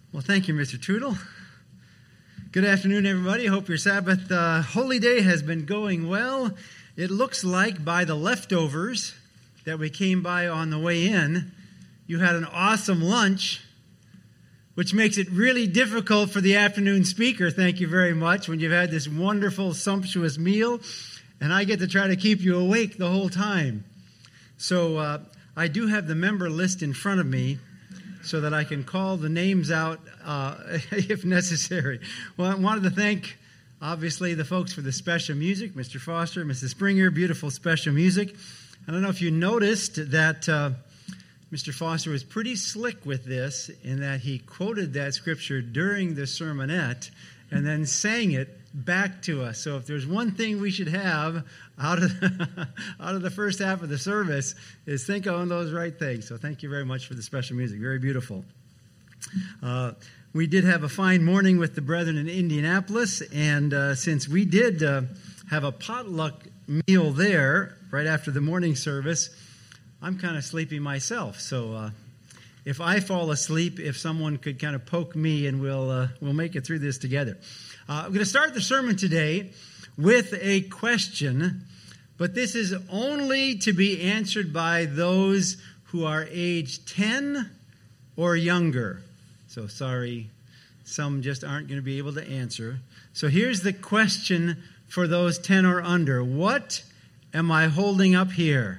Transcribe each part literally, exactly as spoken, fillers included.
Well, thank you, Mister Trudel. Good afternoon, everybody. Hope your Sabbath uh, holy day has been going well. It looks like by the leftovers that we came by on the way in, you had an awesome lunch, which makes it really difficult for the afternoon speaker, thank you very much, when you've had this wonderful, sumptuous meal, and I get to try to keep you awake the whole time. So uh, I do have the member list in front of me, so that I can call the names out uh, if necessary. Well, I wanted to thank, obviously, the folks for the special music, Mister Foster, Missus Springer, beautiful special music. I don't know if you noticed that uh, Mister Foster was pretty slick with this in that he quoted that scripture during the sermonette and then sang it back to us. So if there's one thing we should have out of out of the first half of the service is think on those right things. So thank you very much for the special music. Very beautiful. Uh, we did have a fine morning with the brethren in Indianapolis, and uh, since we did uh, have a potluck meal there right after the morning service, I'm kind of sleepy myself. So uh, if I fall asleep, if someone could kind of poke me, and we'll uh, we'll make it through this together. Uh, I'm going to start the sermon today with a question, but this is only to be answered by those who are age ten or younger. So sorry, some just aren't going to be able to answer. So here's the question for those ten or under. What am I holding up here?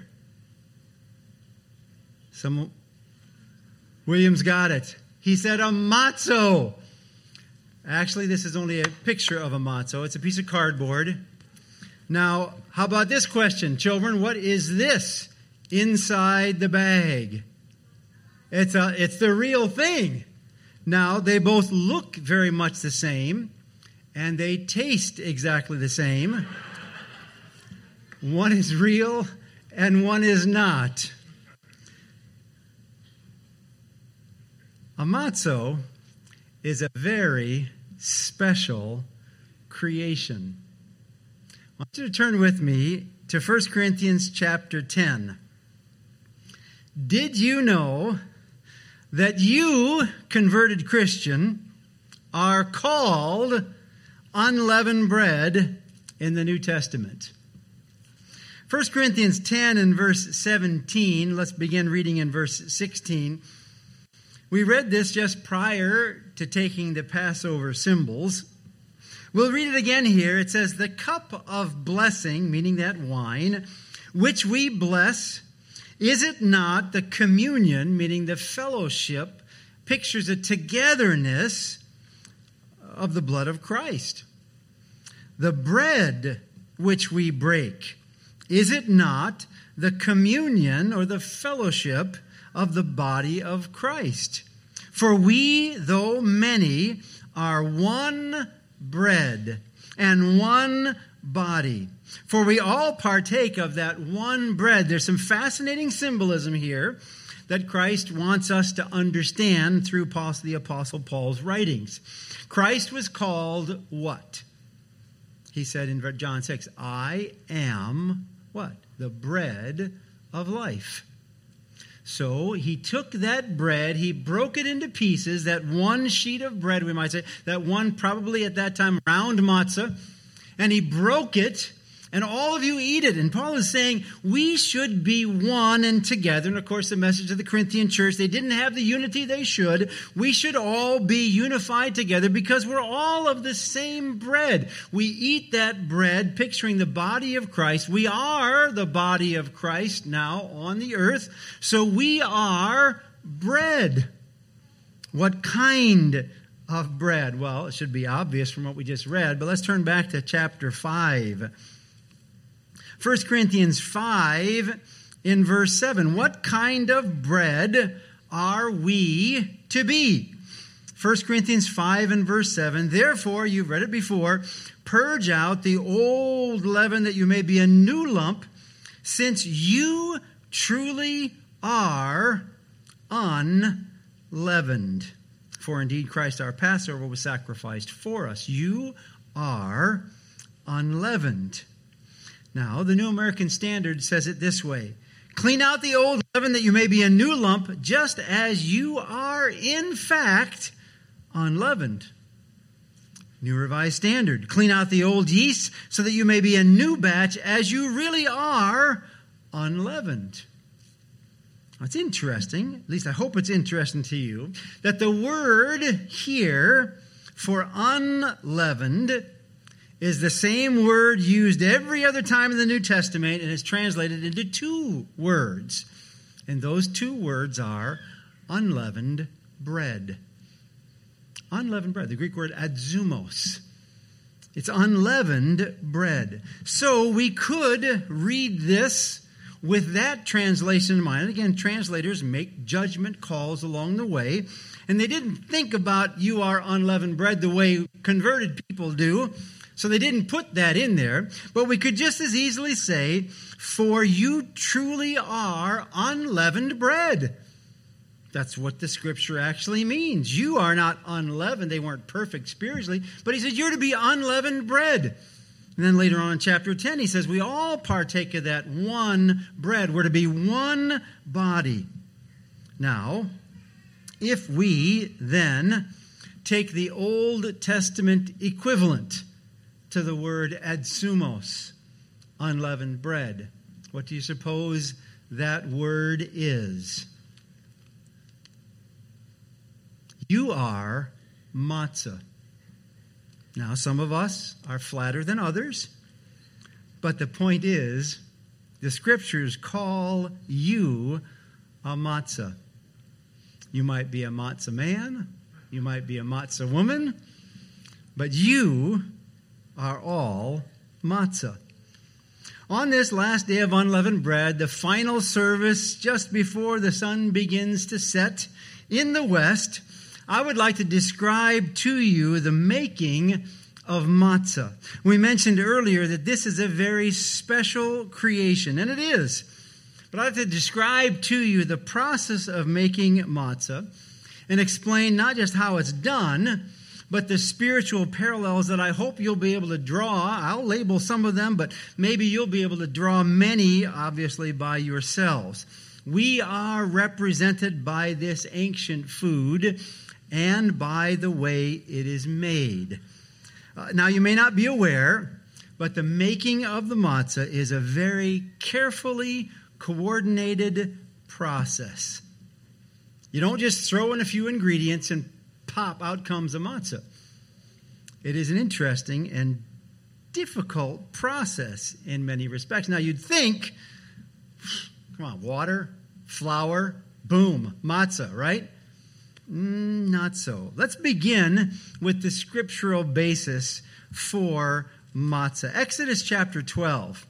Some Williams got it. He said a matzo. Actually, this is only a picture of a matzo. It's a piece of cardboard. Now, how about this question, children? What is this inside the bag? It's a, it's the real thing. Now, they both look very much the same, and they taste exactly the same. One is real, and one is not. A matzo is a very special creation. I want you to turn with me to First Corinthians chapter ten. Did you know that you, converted Christian, are called unleavened bread in the New Testament? First Corinthians ten and verse seventeen, let's begin reading in verse sixteen. We read this just prior to taking the Passover symbols. We'll read it again here. It says, the cup of blessing, meaning that wine, which we bless, is it not the communion, meaning the fellowship, pictures a togetherness of the blood of Christ? The bread which we break, is it not the communion or the fellowship of the body of Christ? For we, though many, are one bread and one body. For we all partake of that one bread. There's some fascinating symbolism here that Christ wants us to understand through the Apostle Paul's writings. Christ was called what? He said in John six, I am what? The bread of life. So he took that bread, he broke it into pieces, that one sheet of bread, we might say, that one probably at that time round matzah, and he broke it, and all of you eat it. And Paul is saying we should be one and together. And of course, the message of the Corinthian church, they didn't have the unity they should. We should all be unified together because we're all of the same bread. We eat that bread, picturing the body of Christ. We are the body of Christ now on the earth. So we are bread. What kind of bread? Well, it should be obvious from what we just read, but let's turn back to chapter five. First Corinthians five in verse seven. What kind of bread are we to be? First Corinthians five and verse seven. Therefore, you've read it before, purge out the old leaven that you may be a new lump, since you truly are unleavened. For indeed Christ our Passover was sacrificed for us. You are unleavened. Now, the New American Standard says it this way. Clean out the old leaven that you may be a new lump, just as you are in fact unleavened. New Revised Standard. Clean out the old yeast so that you may be a new batch as you really are unleavened. It's interesting, at least I hope it's interesting to you, that the word here for unleavened is the same word used every other time in the New Testament and is translated into two words. And those two words are unleavened bread. Unleavened bread, the Greek word adzumos. It's unleavened bread. So we could read this with that translation in mind. And again, translators make judgment calls along the way. And they didn't think about you are unleavened bread the way converted people do. So they didn't put that in there. But we could just as easily say, for you truly are unleavened bread. That's what the scripture actually means. You are not unleavened. They weren't perfect spiritually. But he said, you're to be unleavened bread. And then later on in chapter ten, he says, we all partake of that one bread. We're to be one body. Now, if we then take the Old Testament equivalent to the word adzumos, unleavened bread, what do you suppose that word is? You are matzah. Now, some of us are flatter than others, but the point is, the scriptures call you a matzah. You might be a matzah man, you might be a matzah woman, but you are all matzah. On this last day of unleavened bread, the final service just before the sun begins to set in the west, I would like to describe to you the making of matzah. We mentioned earlier that this is a very special creation, and it is. But I'd like to describe to you the process of making matzah and explain not just how it's done, but the spiritual parallels that I hope you'll be able to draw. I'll label some of them, but maybe you'll be able to draw many, obviously, by yourselves. We are represented by this ancient food and by the way it is made. Uh, now, you may not be aware, but the making of the matzah is a very carefully coordinated process. You don't just throw in a few ingredients and pop, out comes a matzah. It is an interesting and difficult process in many respects. Now, you'd think, come on, water, flour, boom, matzah, right? Not so. Let's begin with the scriptural basis for matzah. Exodus chapter twelve.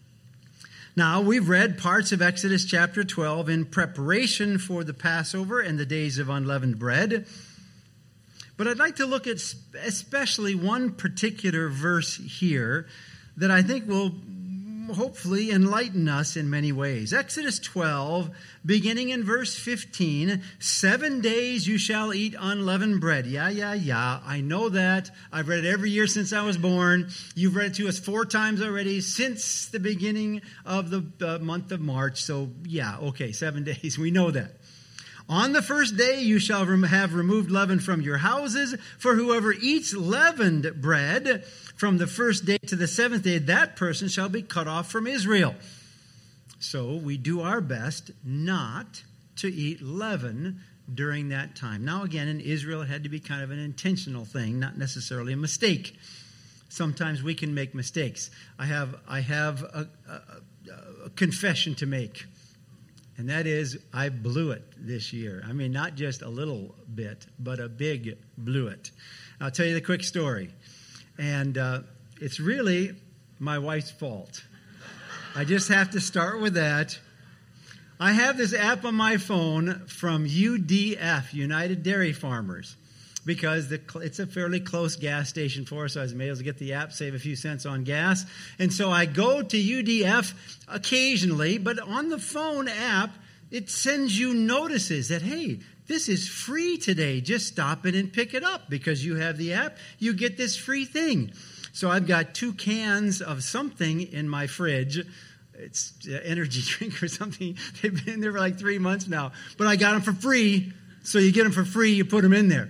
Now, we've read parts of Exodus chapter twelve in preparation for the Passover and the days of unleavened bread. But I'd like to look at especially one particular verse here that I think will hopefully enlighten us in many ways. Exodus twelve, beginning in verse fifteen, seven days you shall eat unleavened bread. Yeah, yeah, yeah, I know that. I've read it every year since I was born. You've read it to us four times already since the beginning of the uh, month of March. So, yeah, okay, seven days. We know that. On the first day you shall rem- have removed leaven from your houses, for whoever eats leavened bread from the first day to the seventh day, that person shall be cut off from Israel. So we do our best not to eat leaven during that time. Now again, in Israel, it had to be kind of an intentional thing, not necessarily a mistake. Sometimes we can make mistakes. I have, I have a, a, a confession to make. And that is, I blew it this year. I mean, not just a little bit, but a big blew it. I'll tell you the quick story. And uh, it's really my wife's fault. I just have to start with that. I have this app on my phone from U D F, United Dairy Farmers, because the, it's a fairly close gas station for us, so I was able to get the app, save a few cents on gas. And so I go to U D F occasionally, but on the phone app, it sends you notices that, hey, this is free today. Just stop in and pick it up because you have the app. You get this free thing. So I've got two cans of something in my fridge. It's an energy drink or something. They've been there for like three months now. But I got them for free. So you get them for free, you put them in there.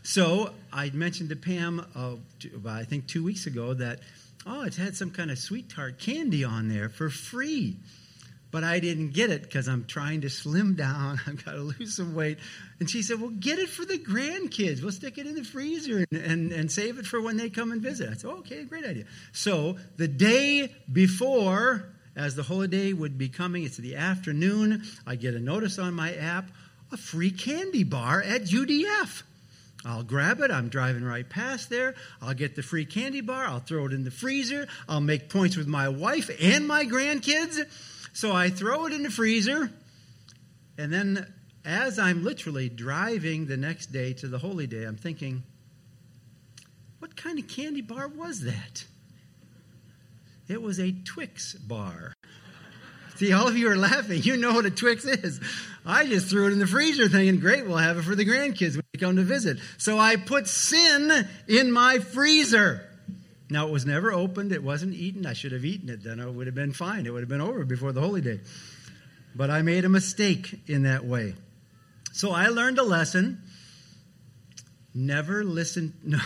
So I mentioned to Pam, uh, I think two weeks ago, that, oh, it's had some kind of sweet tart candy on there for free. But I didn't get it because I'm trying to slim down. I've got to lose some weight. And she said, well, get it for the grandkids. We'll stick it in the freezer and, and, and save it for when they come and visit. I said, oh, okay, great idea. So the day before, as the holiday would be coming, it's the afternoon, I get a notice on my app, a free candy bar at U D F. I'll grab it. I'm driving right past there. I'll get the free candy bar. I'll throw it in the freezer. I'll make points with my wife and my grandkids. So I throw it in the freezer, and then as I'm literally driving the next day to the holy day, I'm thinking, what kind of candy bar was that? It was a Twix bar. See, all of you are laughing. You know what a Twix is. I just threw it in the freezer thinking, great, we'll have it for the grandkids when they come to visit. So I put sin in my freezer. Now, it was never opened. It wasn't eaten. I should have eaten it. Then it would have been fine. It would have been over before the holy day. But I made a mistake in that way. So I learned a lesson. Never listen. No.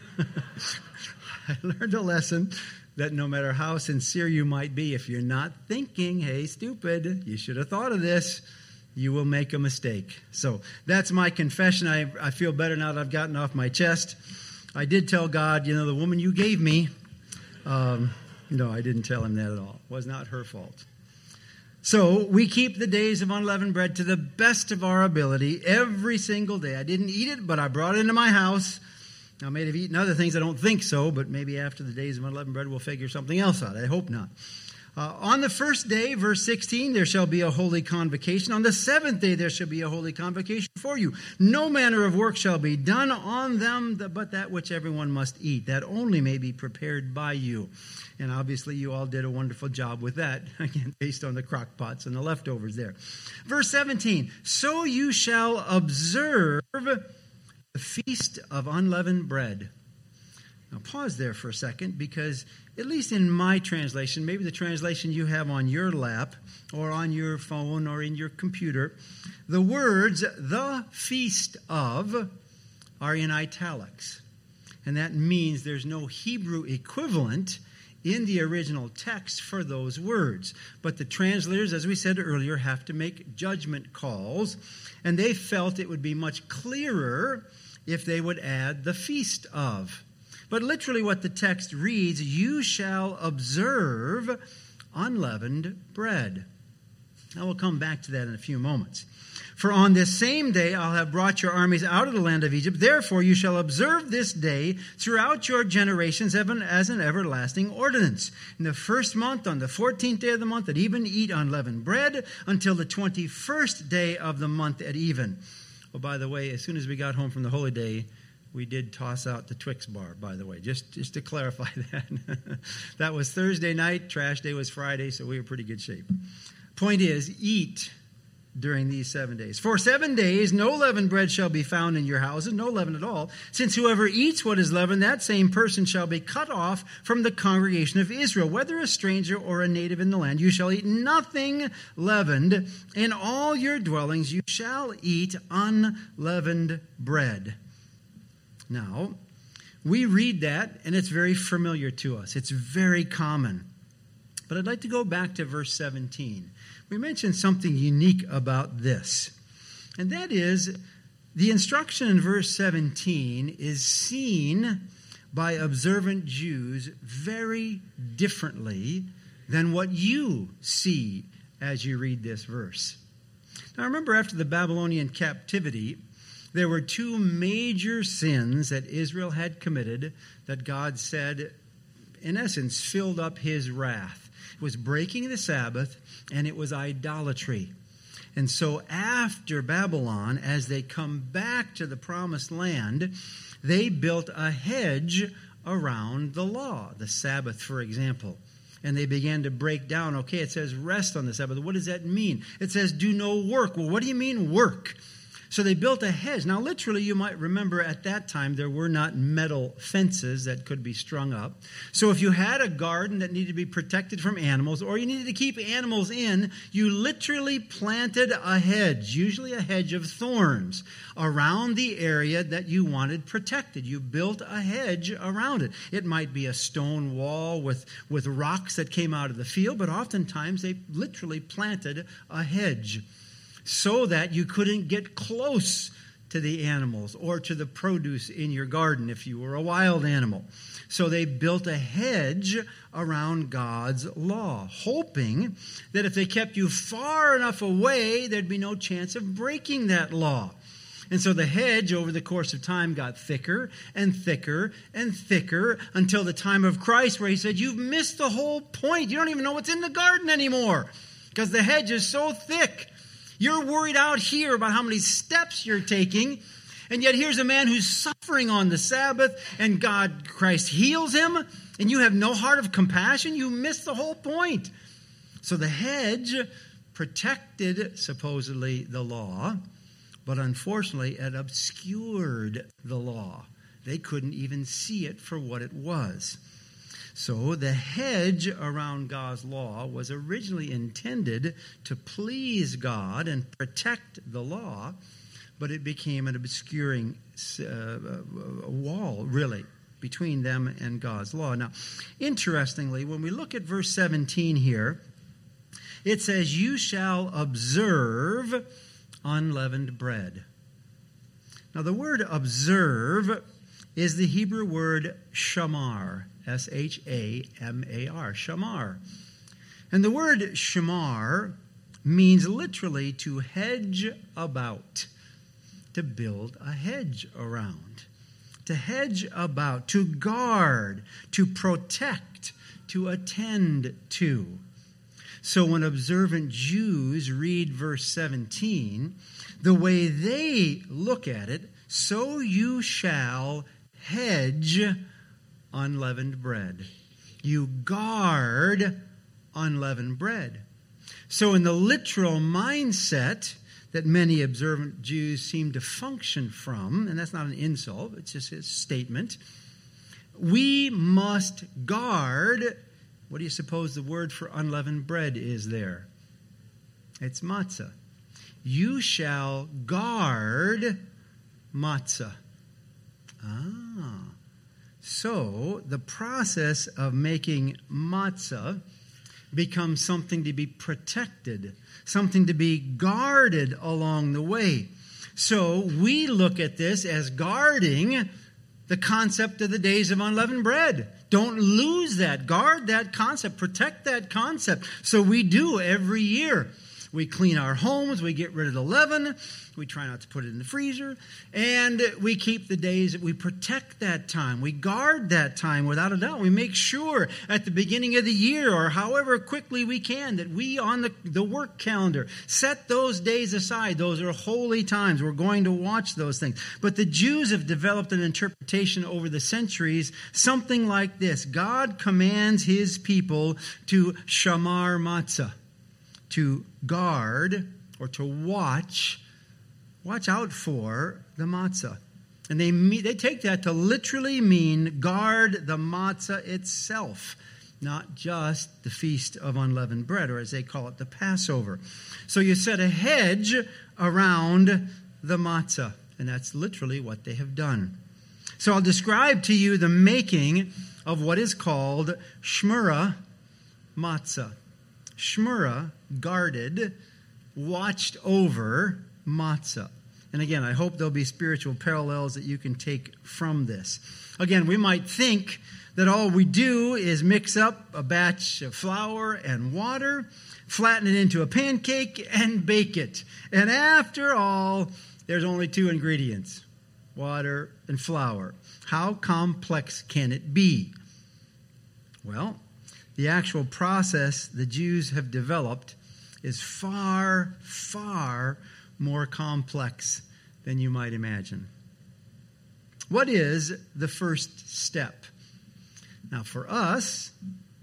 I learned a lesson that no matter how sincere you might be, if you're not thinking, hey, stupid, you should have thought of this, you will make a mistake. So that's my confession. I, I feel better now that I've gotten off my chest. I did tell God, you know, the woman you gave me, um, no, I didn't tell him that at all. It was not her fault. So we keep the days of unleavened bread to the best of our ability every single day. I didn't eat it, but I brought it into my house. I may have eaten other things. I don't think so, but maybe after the days of unleavened bread, we'll figure something else out. I hope not. Uh, on the first day, verse sixteen, there shall be a holy convocation. On the seventh day, there shall be a holy convocation for you. No manner of work shall be done on them, but that which everyone must eat. That only may be prepared by you. And obviously, you all did a wonderful job with that, again, based on the crock pots and the leftovers there. Verse seventeen, so you shall observe the feast of unleavened bread. Now, pause there for a second, because at least in my translation, maybe the translation you have on your lap or on your phone or in your computer, the words, the feast of, are in italics. And that means there's no Hebrew equivalent in the original text for those words. But the translators, as we said earlier, have to make judgment calls, and they felt it would be much clearer if they would add the feast of. But literally what the text reads, you shall observe unleavened bread. I will come back to that in a few moments. For on this same day I'll have brought your armies out of the land of Egypt. Therefore you shall observe this day throughout your generations as an everlasting ordinance. In the first month, on the fourteenth day of the month at even, eat unleavened bread until the twenty-first day of the month at even. Oh, by the way, as soon as we got home from the holy day, we did toss out the Twix bar, by the way, just, just to clarify that. That was Thursday night. Trash day was Friday, so we were in pretty good shape. Point is, eat during these seven days. For seven days, no leavened bread shall be found in your houses, no leaven at all. Since whoever eats what is leavened, that same person shall be cut off from the congregation of Israel. Whether a stranger or a native in the land, you shall eat nothing leavened. In all your dwellings you shall eat unleavened bread. Now, we read that, and it's very familiar to us. It's very common. But I'd like to go back to verse seventeen. We mentioned something unique about this, and that is the instruction in verse seventeen is seen by observant Jews very differently than what you see as you read this verse. Now, remember, after the Babylonian captivity, there were two major sins that Israel had committed that God said, in essence, filled up his wrath. It was breaking the Sabbath, and it was idolatry. And so after Babylon, as they come back to the promised land, they built a hedge around the law, the Sabbath, for example. And they began to break down, okay, it says rest on the Sabbath. What does that mean? It says do no work. Well, what do you mean work? So they built a hedge. Now, literally, you might remember at that time there were not metal fences that could be strung up. So if you had a garden that needed to be protected from animals, or you needed to keep animals in, you literally planted a hedge, usually a hedge of thorns, around the area that you wanted protected. You built a hedge around it. It might be a stone wall with, with rocks that came out of the field, but oftentimes they literally planted a hedge, so that you couldn't get close to the animals or to the produce in your garden if you were a wild animal. So they built a hedge around God's law, hoping that if they kept you far enough away, there'd be no chance of breaking that law. And so the hedge, over the course of time, got thicker and thicker and thicker until the time of Christ, where he said, you've missed the whole point. You don't even know what's in the garden anymore because the hedge is so thick. You're worried out here about how many steps you're taking, and yet here's a man who's suffering on the Sabbath, and God, Christ heals him, and you have no heart of compassion. You missed the whole point. So the hedge protected, supposedly, the law, but unfortunately it obscured the law. They couldn't even see it for what it was. So the hedge around God's law was originally intended to please God and protect the law, but it became an obscuring uh, wall, really, between them and God's law. Now, interestingly, when we look at verse seventeen here, it says, you shall observe unleavened bread. Now, the word observe is the Hebrew word shamar, S H A M A R, shamar. And the word shamar means literally to hedge about, to build a hedge around, to hedge about, to guard, to protect, to attend to. So when observant Jews read verse seventeen, the way they look at it, so you shall hedge unleavened bread. You guard unleavened bread. So in the literal mindset that many observant Jews seem to function from, and that's not an insult, it's just a statement, we must guard. What do you suppose the word for unleavened bread is there? It's matzah. You shall guard matzah. Ah. So the process of making matzah becomes something to be protected, something to be guarded along the way. So we look at this as guarding the concept of the days of unleavened bread. Don't lose that. Guard that concept. Protect that concept. So we do every year. We clean our homes. We get rid of the leaven. We try not to put it in the freezer. And we keep the days that we protect that time. We guard that time without a doubt. We make sure at the beginning of the year or however quickly we can that we on the, the work calendar set those days aside. Those are holy times. We're going to watch those things. But the Jews have developed an interpretation over the centuries, something like this. God commands his people to shamar matzah, to guard or to watch, watch out for the matzah. And they they take that to literally mean guard the matzah itself, not just the Feast of Unleavened Bread, or as they call it, the Passover. So you set a hedge around the matzah, and that's literally what they have done. So I'll describe to you the making of what is called shmura matzah. Shmura, guarded, watched over matzah. And again, I hope there'll be spiritual parallels that you can take from this. Again, we might think that all we do is mix up a batch of flour and water, flatten it into a pancake, and bake it. And after all, there's only two ingredients, water and flour. How complex can it be? Well, the actual process the Jews have developed is far, far more complex than you might imagine. What is the first step? Now, for us,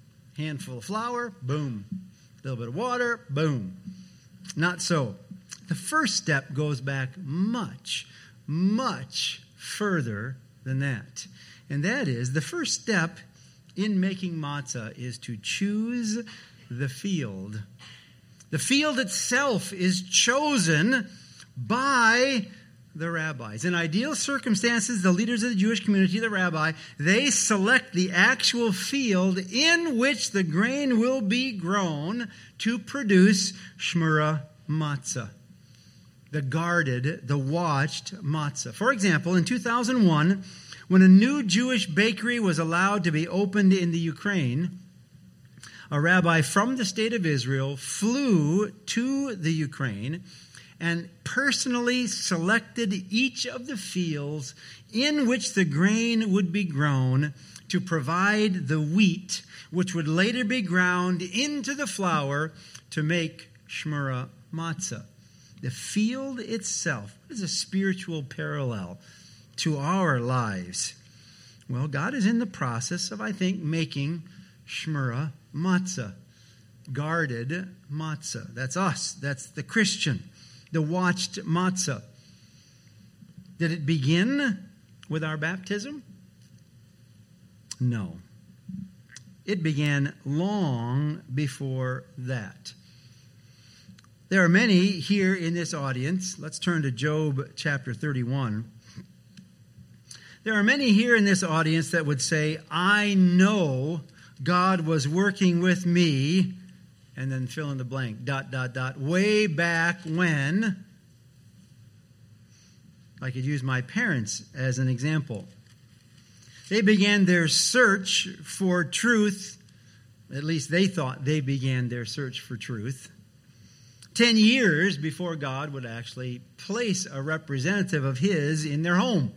handful of flour, boom. A little bit of water, boom. Not so. the first step goes back much, much further than that. And that is, the first step in making matzah is to choose the field. The field itself is chosen by the rabbis. In ideal circumstances, the leaders of the Jewish community, the rabbi, they select the actual field in which the grain will be grown to produce shmura matzah, the guarded, the watched matzah. For example, in two thousand one, when a new Jewish bakery was allowed to be opened in the Ukraine, a rabbi from the state of Israel flew to the Ukraine and personally selected each of the fields in which the grain would be grown to provide the wheat, which would later be ground into the flour to make shmura matzah. The field itself is a spiritual parallel to our lives. Well, God is in the process of, I think, making shmura matzah, guarded matzah. That's us. That's the Christian. The watched matzah. Did it begin with our baptism? No. It began long before that. There are many here in this audience. Let's turn to Job chapter thirty-one. There are many here in this audience that would say, I know God was working with me, and then fill in the blank, dot, dot, dot, way back when. I could use my parents as an example. They began their search for truth, at least they thought they began their search for truth, ten years before God would actually place a representative of His in their home.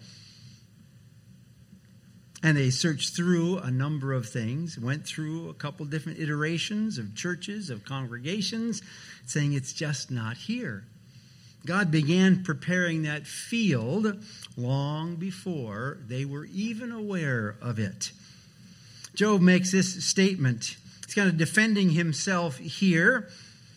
And they searched through a number of things, went through a couple different iterations of churches, of congregations, saying it's just not here. God began preparing that field long before they were even aware of it. Job makes this statement. He's kind of defending himself here.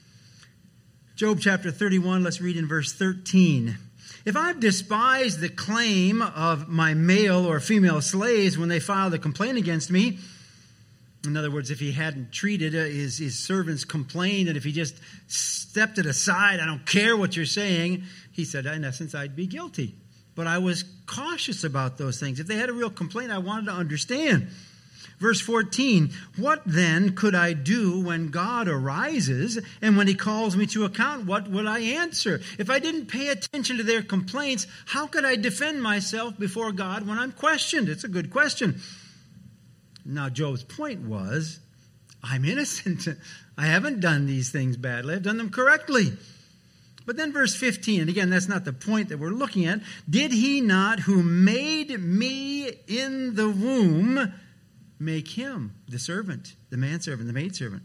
Job chapter thirty-one, let's read in verse thirteen. If I've despised the claim of my male or female slaves when they filed a complaint against me, in other words, if he hadn't treated his, his servants' complaint, and if he just stepped it aside, I don't care what you're saying, he said, in essence, I'd be guilty. But I was cautious about those things. If they had a real complaint, I wanted to understand. Verse fourteen, what then could I do when God arises, and when He calls me to account, what would I answer? If I didn't pay attention to their complaints, how could I defend myself before God when I'm questioned? It's a good question. Now, Job's point was, I'm innocent. I haven't done these things badly. I've done them correctly. But then verse fifteen, and again, that's not the point that we're looking at. Did He not, who made me in the womb, make him, the servant, the manservant, the maidservant,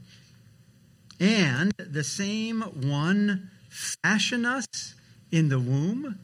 and the same one fashion us in the womb?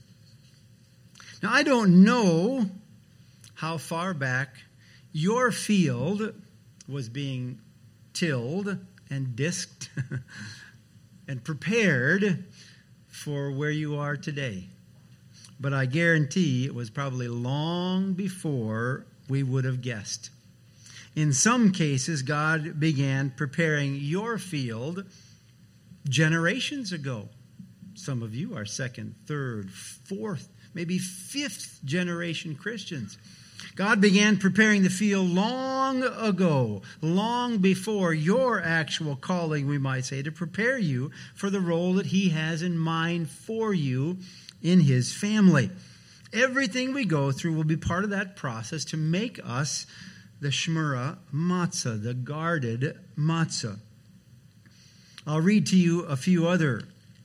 Now, I don't know how far back your field was being tilled and disked and prepared for where you are today. But I guarantee it was probably long before we would have guessed. In some cases, God began preparing your field generations ago. Some of you are second, third, fourth, maybe fifth generation Christians. God began preparing the field long ago, long before your actual calling, we might say, to prepare you for the role that He has in mind for you in His family. Everything we go through will be part of that process to make us the shmura matzah, the guarded matzah. I'll read to you a few other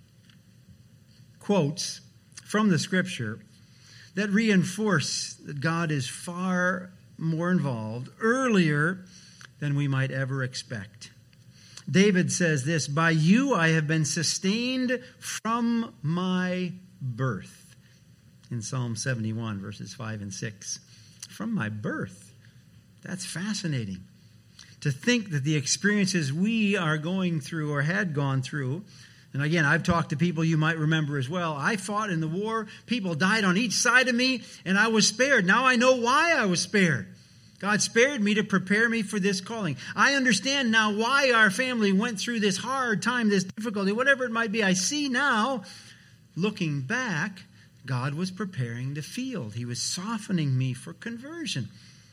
quotes from the Scripture that reinforce that God is far more involved earlier than we might ever expect. David says this, by you I have been sustained from my birth. In Psalm seventy-one, verses five and six. From my birth. That's fascinating. To think that the experiences we are going through or had gone through And again, I've talked to people you might remember as well. I fought in the war. People died on each side of me, and I was spared. Now I know why I was spared. God spared me to prepare me for this calling. I understand now why our family went through this hard time, this difficulty, whatever it might be. I see now, looking back, God was preparing the field. He was softening me for conversion.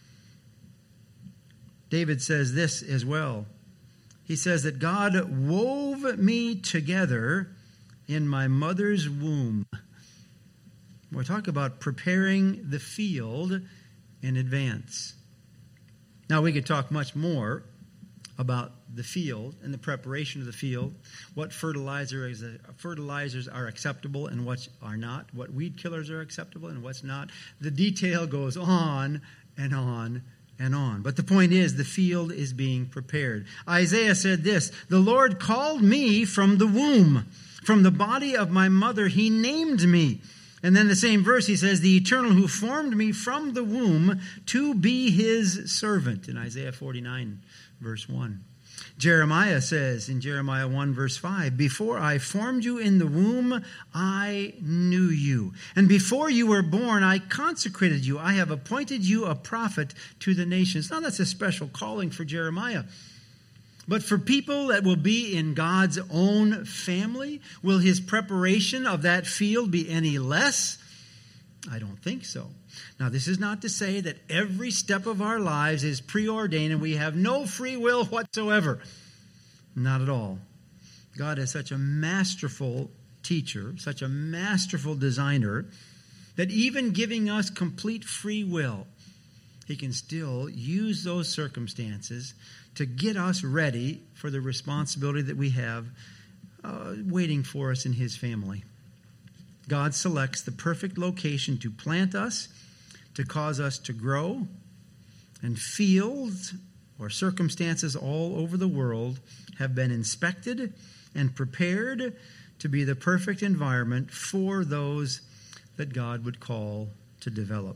David says this as well. He says that God wove me together in my mother's womb. We'll talk about preparing the field in advance. Now, we could talk much more about the field and the preparation of the field, what fertilizer is, fertilizers are acceptable and what are not, what weed killers are acceptable and what's not. The detail goes on and on and on. But the point is, the field is being prepared. Isaiah said this, "The Lord called me from the womb. From the body of my mother, he named me." And then the same verse, he says, "The Eternal who formed me from the womb to be his servant," in Isaiah forty-nine, verse one. Jeremiah says in Jeremiah one, verse five, "Before I formed you in the womb, I knew you. And before you were born, I consecrated you. I have appointed you a prophet to the nations." Now, that's a special calling for Jeremiah. But for people that will be in God's own family, will his preparation of that field be any less? I don't think so. Now, this is not to say that every step of our lives is preordained and we have no free will whatsoever. Not at all. God is such a masterful teacher, such a masterful designer, that even giving us complete free will, he can still use those circumstances to get us ready for the responsibility that we have uh, waiting for us in his family. God selects the perfect location to plant us, to cause us to grow, and fields or circumstances all over the world have been inspected and prepared to be the perfect environment for those that God would call to develop.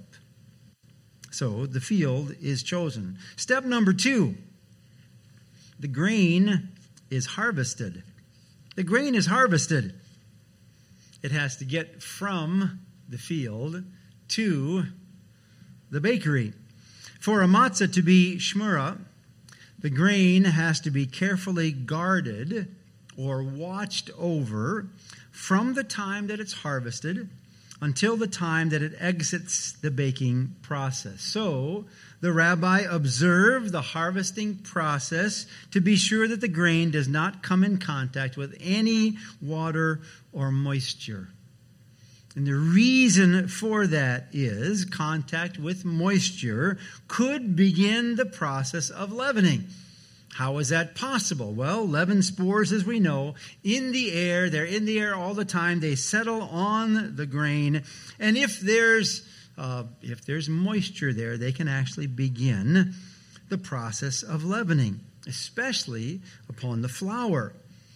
So the field is chosen. Step number two, the grain is harvested. The grain is harvested. It has to get from the field to the bakery. For a matzah to be shmura, the grain has to be carefully guarded or watched over from the time that it's harvested until the time that it exits the baking process. So, the rabbi observed the harvesting process to be sure that the grain does not come in contact with any water or moisture. And the reason for that is contact with moisture could begin the process of leavening. How is that possible? Well, leaven spores, as we know, in the air, they're in the air all the time. They settle on the grain. And if there's uh, if there's moisture there, they can actually begin the process of leavening, especially upon the flour.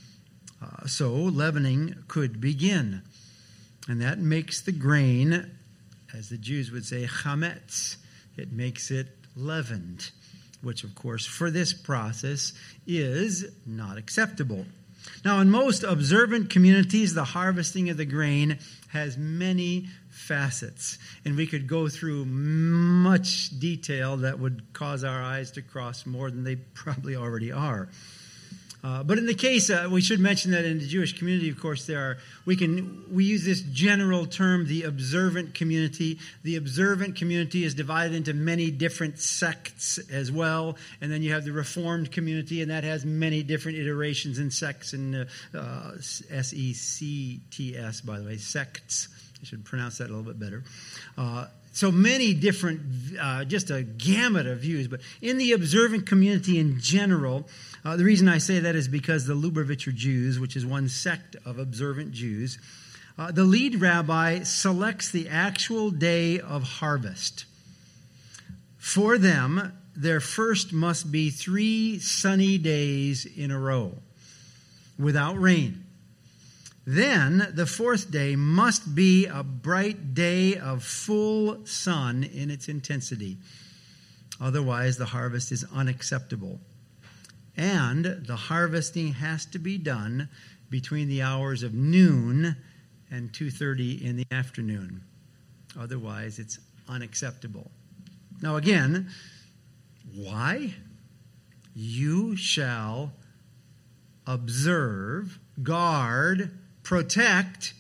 Uh, so leavening could begin. And that makes the grain, as the Jews would say, chametz. It makes it leavened, which, of course, for this process is not acceptable. Now, in most observant communities, the harvesting of the grain has many facets. And we could go through much detail that would cause our eyes to cross more than they probably already are. Uh, but in the case, uh, we should mention that in the Jewish community, of course, there are, we can, we use this general term, the observant community. The observant community is divided into many different sects as well. And then you have the Reformed community, and that has many different iterations and sects, and uh, uh, S E C T S, by the way, sects. I should pronounce that a little bit better. Uh, So many different, uh, just a gamut of views. But in the observant community in general, uh, the reason I say that is because the Lubavitcher Jews, which is one sect of observant Jews, uh, the lead rabbi selects the actual day of harvest. For them, there first must be three sunny days in a row without rain. Then the fourth day must be a bright day of full sun in its intensity. Otherwise, the harvest is unacceptable. And the harvesting has to be done between the hours of noon and two thirty in the afternoon. Otherwise, it's unacceptable. Now again, why? You shall observe, guard, protect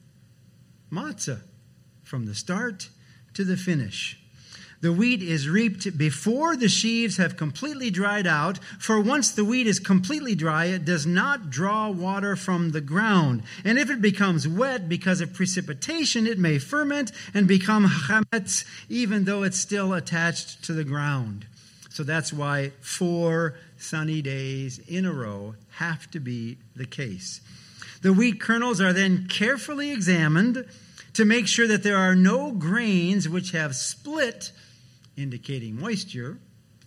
matzah from the start to the finish. The wheat is reaped before the sheaves have completely dried out, for once the wheat is completely dry, it does not draw water from the ground. And if it becomes wet because of precipitation, it may ferment and become chametz, even though it's still attached to the ground. So that's why four sunny days in a row have to be the case. The wheat kernels are then carefully examined to make sure that there are no grains which have split, indicating moisture,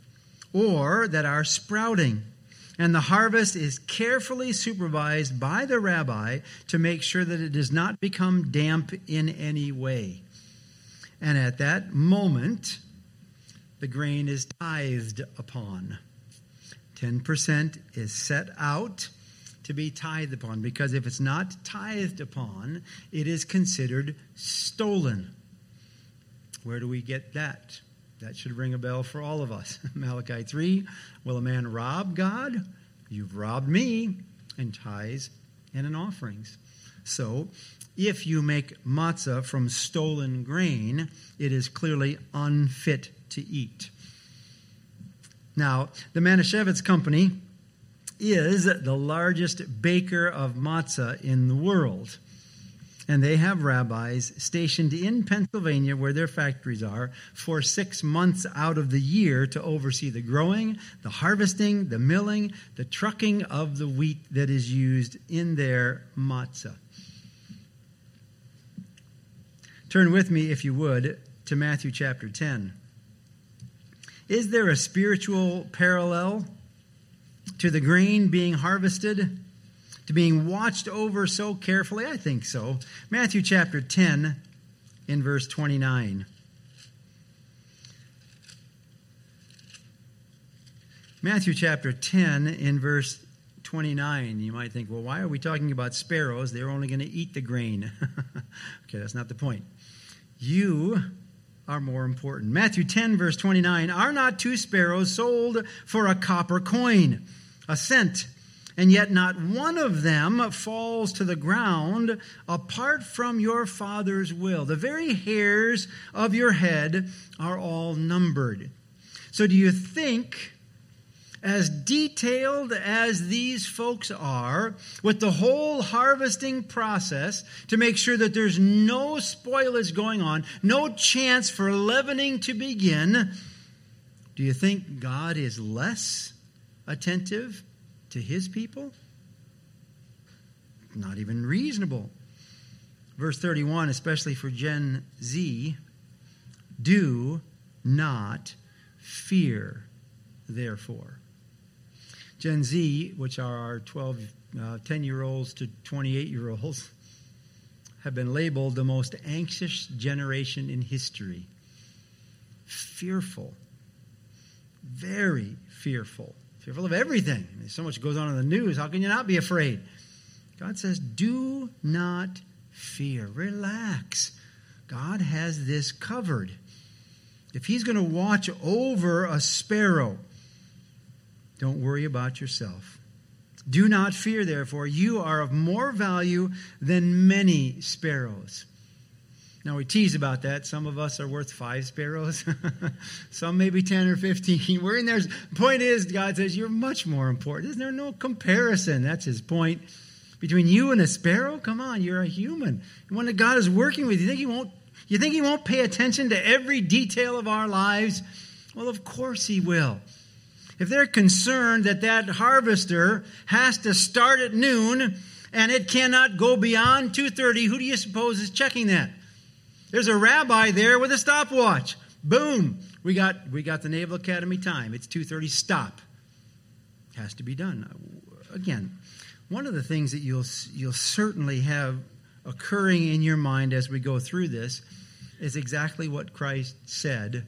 or that are sprouting. And the harvest is carefully supervised by the rabbi to make sure that it does not become damp in any way. And at that moment, the grain is tithed upon. ten percent is set out to be tithed upon, because if it's not tithed upon, it is considered stolen. Where do we get that? That should ring a bell for all of us. Malachi three, will a man rob God? You've robbed me, in tithes and in offerings. So, if you make matzah from stolen grain, it is clearly unfit to eat. Now, the Manischewitz Company is the largest baker of matzah in the world. And they have rabbis stationed in Pennsylvania, where their factories are, for six months out of the year to oversee the growing, the harvesting, the milling, the trucking of the wheat that is used in their matzah. Turn with me, if you would, to Matthew chapter ten. Is there a spiritual parallel to the grain being harvested, to being watched over so carefully? I think so. Matthew chapter ten, in verse twenty-nine. Matthew chapter ten, in verse twenty-nine. You might think, well, why are we talking about sparrows? They're only going to eat the grain. Okay, that's not the point. You are more important. Matthew ten, verse twenty-nine. Are not two sparrows sold for a copper coin, a cent? And yet not one of them falls to the ground apart from your Father's will. The very hairs of your head are all numbered. So do you think, as detailed as these folks are, with the whole harvesting process to make sure that there's no spoilage going on, no chance for leavening to begin, do you think God is less attentive to his people? Not even reasonable. Verse thirty-one, especially for Gen Z, do not fear, therefore. Gen Z, which are our twelve, uh, ten-year-olds to twenty-eight-year-olds, have been labeled the most anxious generation in history. Fearful. Very fearful. Fearful of everything. There's so much goes on in the news. How can you not be afraid? God says, do not fear. Relax. God has this covered. If he's going to watch over a sparrow, don't worry about yourself. Do not fear, therefore. You are of more value than many sparrows. Now, we tease about that. Some of us are worth five sparrows. Some maybe ten or fifteen. We're in there. The point is, God says, you're much more important. Isn't there no comparison? That's his point. Between you and a sparrow? Come on, you're a human. And when God is working with you, you think he won't, you think he won't pay attention to every detail of our lives? Well, of course he will. If they're concerned that that harvester has to start at noon and it cannot go beyond two thirty, who do you suppose is checking that? There's a rabbi there with a stopwatch. Boom. We got we got the Naval Academy time. It's two thirty. Stop. Has to be done. Again, one of the things that you'll you'll certainly have occurring in your mind as we go through this is exactly what Christ said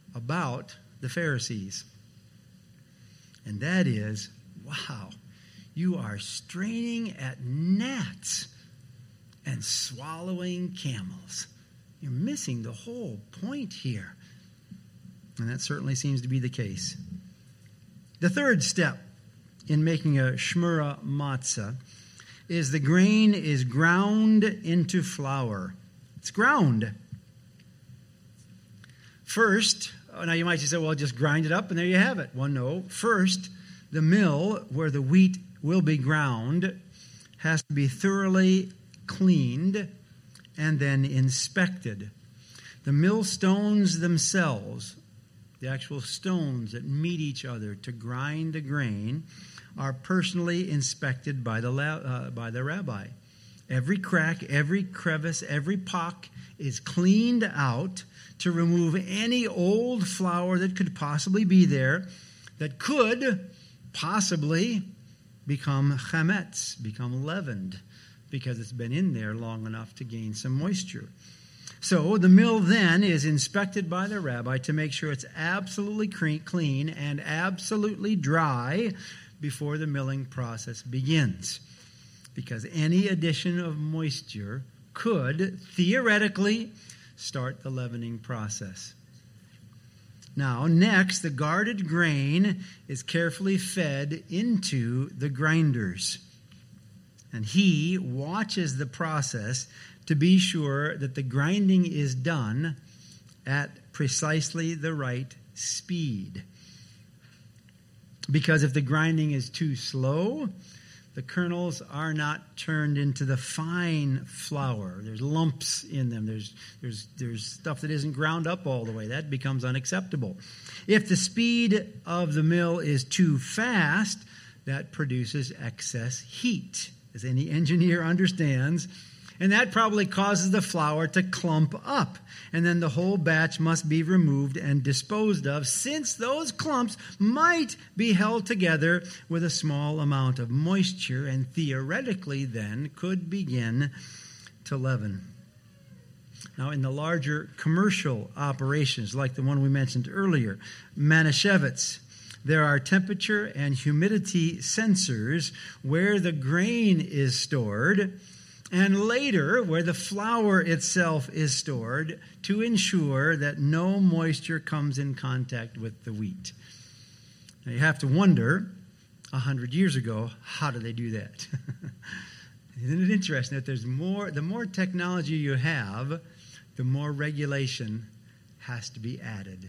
about the Pharisees. And that is, wow, you are straining at gnats and swallowing camels. You're missing the whole point here. And that certainly seems to be the case. The third step in making a shmura matzah is the grain is ground into flour. It's ground. First, now you might say, well, just grind it up and there you have it. Well, no. First, the mill where the wheat will be ground has to be thoroughly cleaned and then inspected. The millstones themselves, the actual stones that meet each other to grind the grain, are personally inspected by the uh, by the rabbi. Every crack, every crevice, every pock is cleaned out to remove any old flour that could possibly be there, that could possibly become chametz, become leavened, because it's been in there long enough to gain some moisture. So the mill then is inspected by the rabbi to make sure it's absolutely clean and absolutely dry before the milling process begins. Because any addition of moisture could theoretically start the leavening process. Now, next, the guarded grain is carefully fed into the grinders. And he watches the process to be sure that the grinding is done at precisely the right speed. Because if the grinding is too slow, the kernels are not turned into the fine flour. There's lumps in them. There's, there's, there's stuff that isn't ground up all the way. That becomes unacceptable. If the speed of the mill is too fast, that produces excess heat, as any engineer understands. And that probably causes the flour to clump up. And then the whole batch must be removed and disposed of, since those clumps might be held together with a small amount of moisture and theoretically then could begin to leaven. Now, in the larger commercial operations, like the one we mentioned earlier, Manischewitz, there are temperature and humidity sensors where the grain is stored, and later where the flour itself is stored, to ensure that no moisture comes in contact with the wheat. Now you have to wonder, a hundred years ago, how did they do that? Isn't it interesting that there's more, the more technology you have, the more regulation has to be added.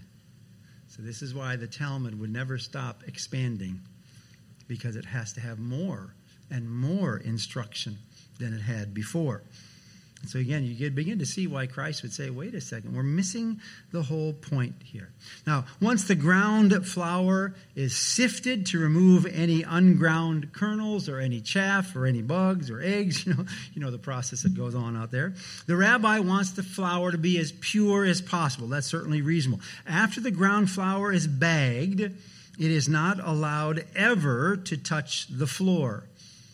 So this is why the Talmud would never stop expanding, because it has to have more and more instruction than it had before. And so again, you begin to see why Christ would say, wait a second, we're missing the whole point here. Now, once the ground flour is sifted to remove any unground kernels or any chaff or any bugs or eggs, you know, you know the process that goes on out there, the rabbi wants the flour to be as pure as possible. That's certainly reasonable. After the ground flour is bagged, it is not allowed ever to touch the floor.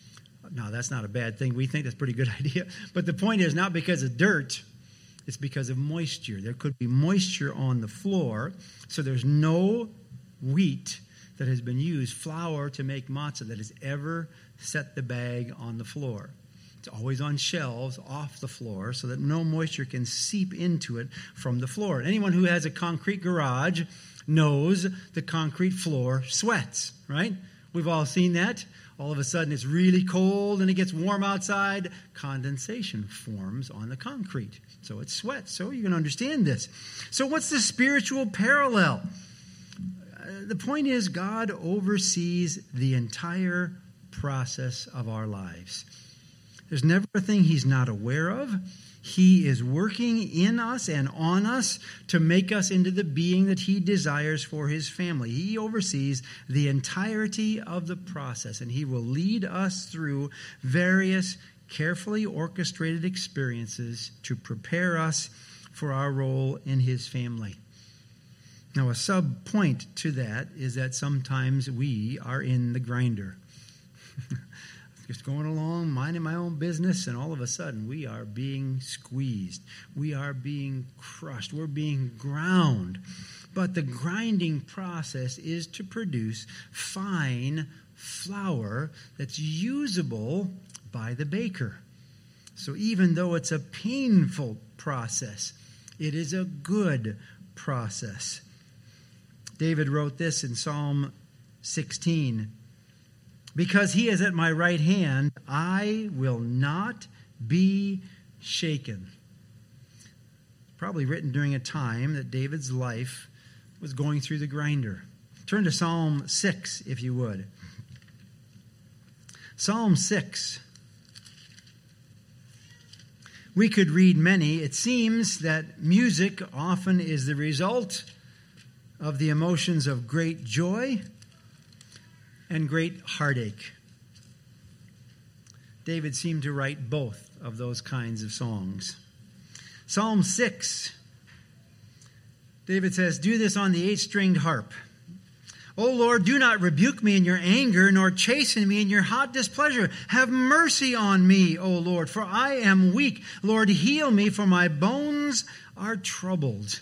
Now, that's not a bad thing. We think that's a pretty good idea. But the point is not because of dirt. It's because of moisture. There could be moisture on the floor. So there's no wheat that has been used, flour to make matzah, that has ever set the bag on the floor. It's always on shelves off the floor so that no moisture can seep into it from the floor. And anyone who has a concrete garage knows the concrete floor sweats, right? We've all seen that. All of a sudden it's really cold and it gets warm outside. Condensation forms on the concrete. So it sweats. So you can understand this. So what's the spiritual parallel? Uh, the point is, God oversees the entire process of our lives. There's never a thing he's not aware of. He is working in us and on us to make us into the being that he desires for his family. He oversees the entirety of the process, and he will lead us through various carefully orchestrated experiences to prepare us for our role in his family. Now, a sub-point to that is that sometimes we are in the grinder. Just going along, minding my own business, and all of a sudden we are being squeezed. We are being crushed. We're being ground. But the grinding process is to produce fine flour that's usable by the baker. So even though it's a painful process, it is a good process. David wrote this in Psalm sixteen. Because he is at my right hand, I will not be shaken. Probably written during a time that David's life was going through the grinder. Turn to Psalm six, if you would. Psalm six. We could read many. It seems that music often is the result of the emotions of great joy and great heartache. David seemed to write both of those kinds of songs. Psalm six, David says, do this on the eight-stringed harp. O Lord, do not rebuke me in your anger, nor chasten me in your hot displeasure. Have mercy on me, O Lord, for I am weak. Lord, heal me, for my bones are troubled.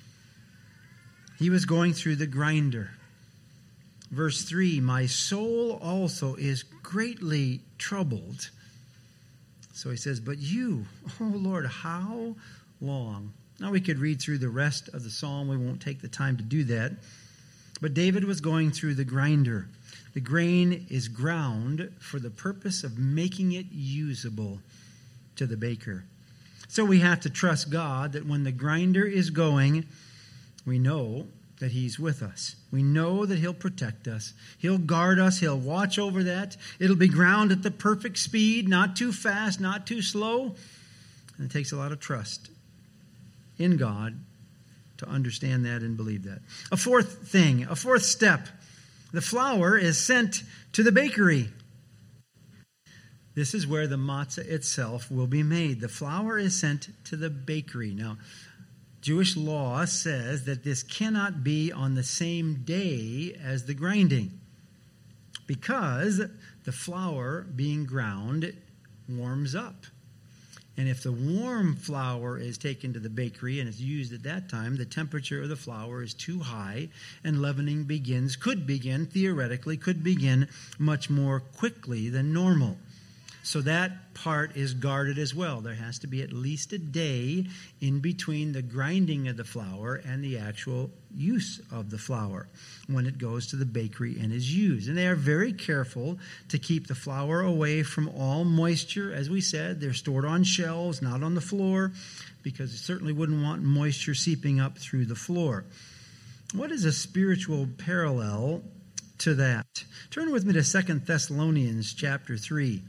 He was going through the grinder. Verse three, my soul also is greatly troubled. So he says, but you, oh Lord, how long? Now we could read through the rest of the psalm. We won't take the time to do that. But David was going through the grinder. The grain is ground for the purpose of making it usable to the baker. So we have to trust God that when the grinder is going, we know that he's with us. We know that he'll protect us. He'll guard us. He'll watch over that. It'll be ground at the perfect speed, not too fast, not too slow. And it takes a lot of trust in God to understand that and believe that. A fourth thing, a fourth step. The flour is sent to the bakery. This is where the matzah itself will be made. The flour is sent to the bakery. Now, Jewish law says that this cannot be on the same day as the grinding, because the flour being ground warms up. And if the warm flour is taken to the bakery and it's used at that time, the temperature of the flour is too high, and leavening begins, could begin, theoretically, could begin much more quickly than normal. So that part is guarded as well. There has to be at least a day in between the grinding of the flour and the actual use of the flour when it goes to the bakery and is used. And they are very careful to keep the flour away from all moisture. As we said, they're stored on shelves, not on the floor, because you certainly wouldn't want moisture seeping up through the floor. What is a spiritual parallel to that? Turn with me to Second Thessalonians chapter three.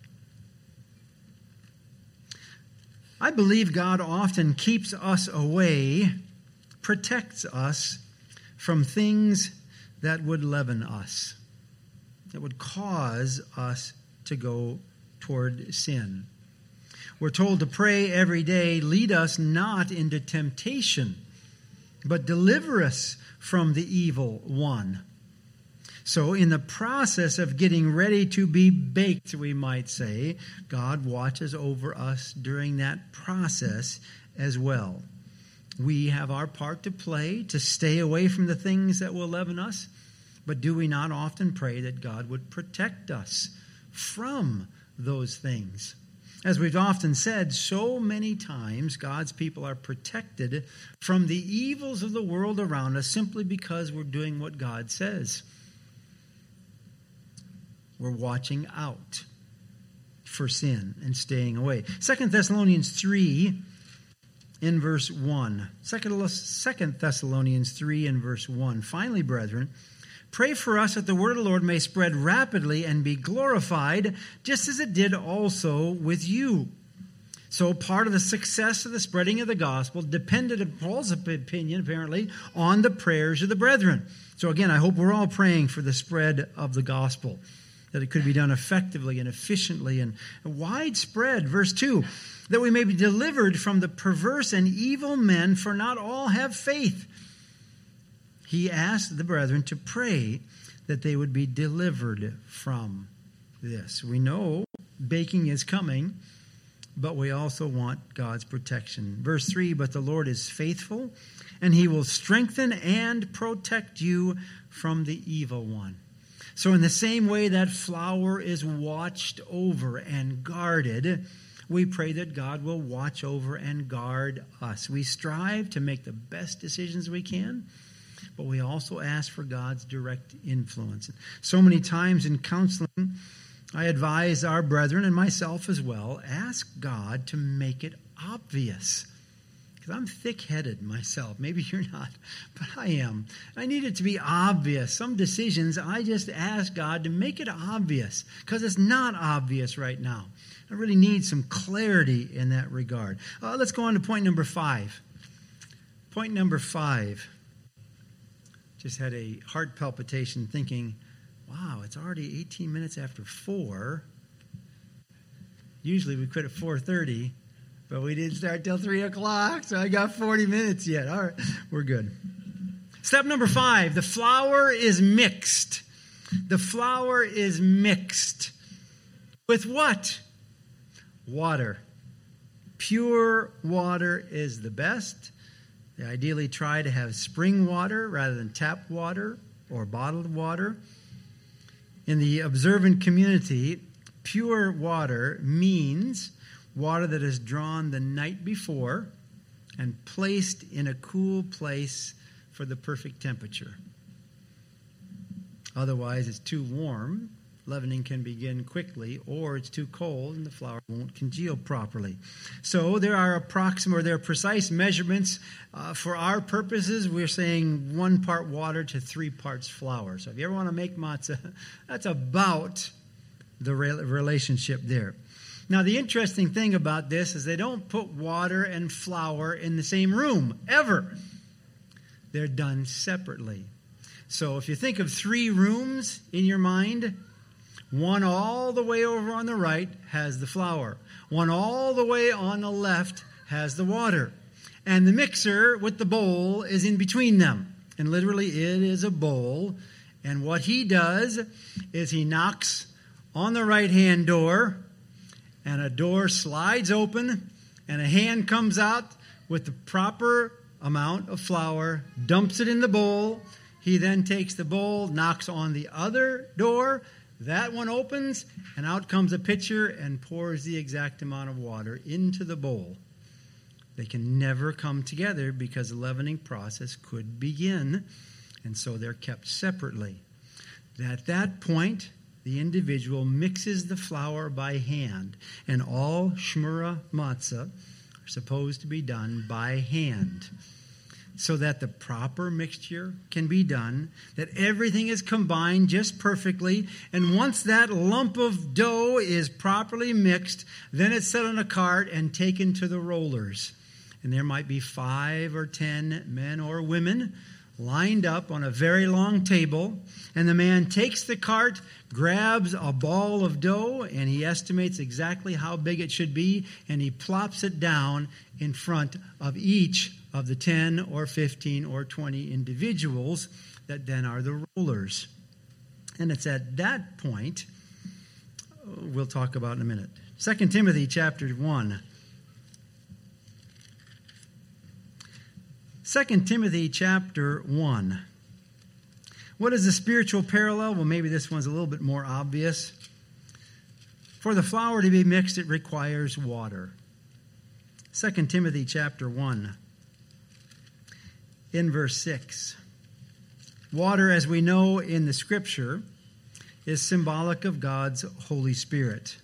I believe God often keeps us away, protects us from things that would leaven us, that would cause us to go toward sin. We're told to pray every day, lead us not into temptation, but deliver us from the evil one. So in the process of getting ready to be baked, we might say, God watches over us during that process as well. We have our part to play to stay away from the things that will leaven us, but do we not often pray that God would protect us from those things? As we've often said, so many times God's people are protected from the evils of the world around us simply because we're doing what God says. We're watching out for sin and staying away. Second Thessalonians three in verse one. Second Thessalonians three in verse one. Finally, brethren, pray for us that the word of the Lord may spread rapidly and be glorified, just as it did also with you. So part of the success of the spreading of the gospel depended, in Paul's opinion, apparently, on the prayers of the brethren. So again, I hope we're all praying for the spread of the gospel, that it could be done effectively and efficiently and widespread. Verse two, that we may be delivered from the perverse and evil men, for not all have faith. He asked the brethren to pray that they would be delivered from this. We know baking is coming, but we also want God's protection. Verse three, but the Lord is faithful, and he will strengthen and protect you from the evil one. So in the same way that flour is watched over and guarded, we pray that God will watch over and guard us. We strive to make the best decisions we can, but we also ask for God's direct influence. So many times in counseling, I advise our brethren and myself as well, ask God to make it obvious. Because I'm thick-headed myself. Maybe you're not, but I am. I need it to be obvious. Some decisions, I just ask God to make it obvious, because it's not obvious right now. I really need some clarity in that regard. Uh, let's go on to point number five. Point number five. Just had a heart palpitation thinking, wow, it's already eighteen minutes after four. Usually we quit at four thirty. But we didn't start till three o'clock, so I got forty minutes yet. All right, we're good. Step number five, the flour is mixed. The flour is mixed. With what? Water. Pure water is the best. They ideally try to have spring water rather than tap water or bottled water. In the observant community, pure water means water that is drawn the night before and placed in a cool place for the perfect temperature. Otherwise, it's too warm. Leavening can begin quickly, or it's too cold and the flour won't congeal properly. So there are approximate, or there are precise measurements. Uh, for our purposes, we're saying one part water to three parts flour. So if you ever want to make matzah, that's about the re- relationship there. Now, the interesting thing about this is they don't put water and flour in the same room, ever. They're done separately. So if you think of three rooms in your mind, one all the way over on the right has the flour. One all the way on the left has the water. And the mixer with the bowl is in between them. And literally it is a bowl. And what he does is he knocks on the right-hand door, and a door slides open, and a hand comes out with the proper amount of flour, dumps it in the bowl. He then takes the bowl, knocks on the other door. That one opens, and out comes a pitcher and pours the exact amount of water into the bowl. They can never come together because the leavening process could begin, and so they're kept separately. At that point, the individual mixes the flour by hand, and all shmura matzah are supposed to be done by hand, so that the proper mixture can be done, that everything is combined just perfectly, and once that lump of dough is properly mixed, then it's set on a cart and taken to the rollers. And there might be five or ten men or women lined up on a very long table, and the man takes the cart, grabs a ball of dough, and he estimates exactly how big it should be, and he plops it down in front of each of the ten or fifteen or twenty individuals that then are the rollers. And it's at that point we'll talk about in a minute. Second Timothy chapter one. Second Timothy chapter one. What is the spiritual parallel? Well, maybe this one's a little bit more obvious. For the flour to be mixed, it requires water. Second Timothy chapter one, in verse six. Water, as we know in the Scripture, is symbolic of God's Holy Spirit.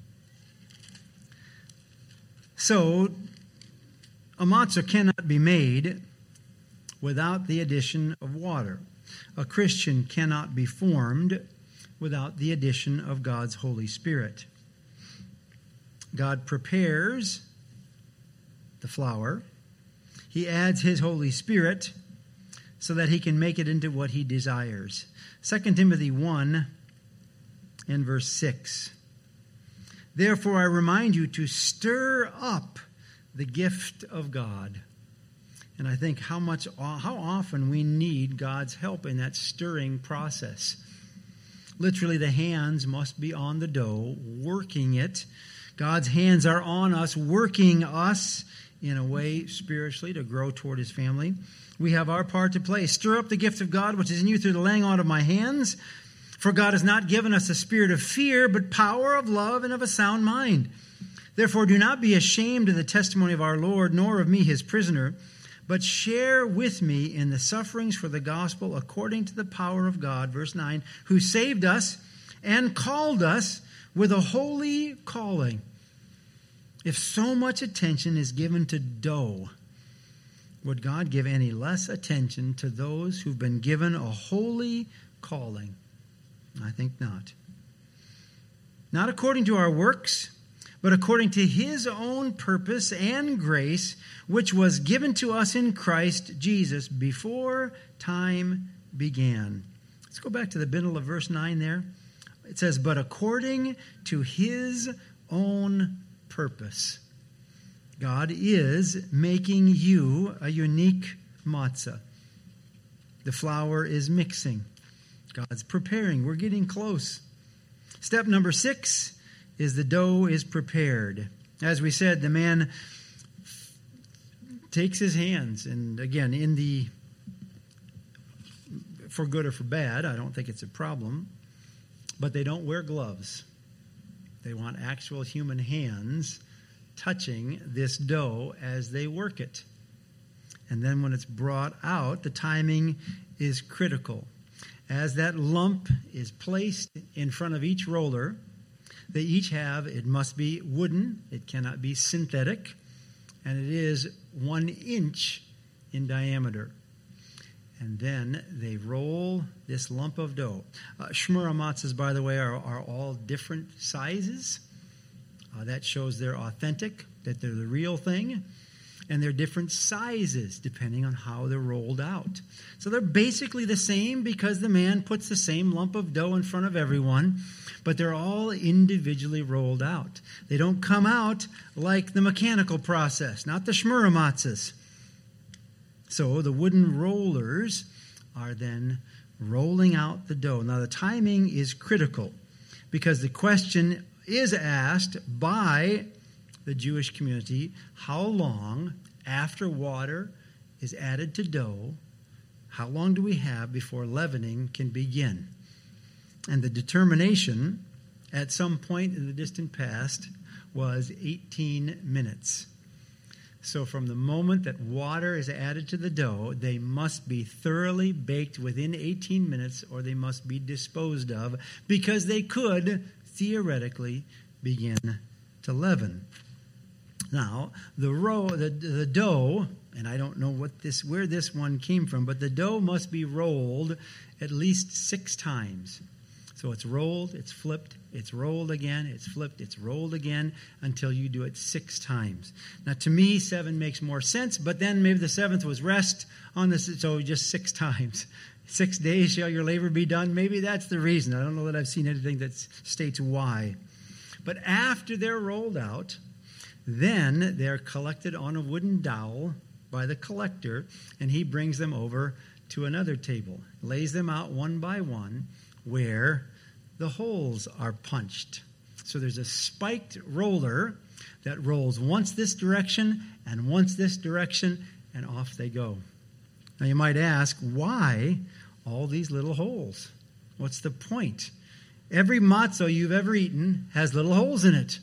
So, a matzah cannot be made without the addition of water. A Christian cannot be formed without the addition of God's Holy Spirit. God prepares the flour. He adds His Holy Spirit so that He can make it into what He desires. Second Timothy one and verse six. Therefore I remind you to stir up the gift of God. And I think how much, how often we need God's help in that stirring process. Literally, the hands must be on the dough, working it. God's hands are on us, working us in a way spiritually to grow toward His family. We have our part to play. Stir up the gift of God which is in you through the laying on of my hands. For God has not given us a spirit of fear, but power of love and of a sound mind. Therefore do not be ashamed of the testimony of our Lord, nor of me his prisoner, but share with me in the sufferings for the gospel according to the power of God, verse nine, who saved us and called us with a holy calling. If so much attention is given to dough, would God give any less attention to those who've been given a holy calling? I think not. Not according to our works, but according to his own purpose and grace, which was given to us in Christ Jesus before time began. Let's go back to the middle of verse nine there. It says, but according to his own purpose. God is making you a unique matzah. The flour is mixing. God's preparing. We're getting close. Step number six is the dough is prepared. As we said, the man takes his hands, and again, in the, for good or for bad, I don't think it's a problem, but they don't wear gloves. They want actual human hands touching this dough as they work it. And then when it's brought out, the timing is critical. As that lump is placed in front of each roller, they each have, it must be wooden, it cannot be synthetic, and it is one inch in diameter. And then they roll this lump of dough. Uh, Shmura matzahs, by the way, are, are all different sizes. Uh, that shows they're authentic, that they're the real thing. And they're different sizes depending on how they're rolled out. So they're basically the same because the man puts the same lump of dough in front of everyone, but they're all individually rolled out. They don't come out like the mechanical process, not the shmura matzahs. So the wooden rollers are then rolling out the dough. Now the timing is critical because the question is asked by the Jewish community, how long after water is added to dough, how long do we have before leavening can begin? And the determination at some point in the distant past was eighteen minutes. So from the moment that water is added to the dough, they must be thoroughly baked within eighteen minutes or they must be disposed of because they could theoretically begin to leaven. Now, the, row, the, the dough, and I don't know what this, where this one came from, but the dough must be rolled at least six times. So it's rolled, it's flipped, it's rolled again, it's flipped, it's rolled again, until you do it six times. Now, to me, seven makes more sense, but then maybe the seventh was rest on this, so just six times. Six days shall your labor be done. Maybe that's the reason. I don't know that I've seen anything that states why. But after they're rolled out, then they're collected on a wooden dowel by the collector, and he brings them over to another table, lays them out one by one where the holes are punched. So there's a spiked roller that rolls once this direction and once this direction, and off they go. Now you might ask, why all these little holes? What's the point? Every matzo you've ever eaten has little holes in it.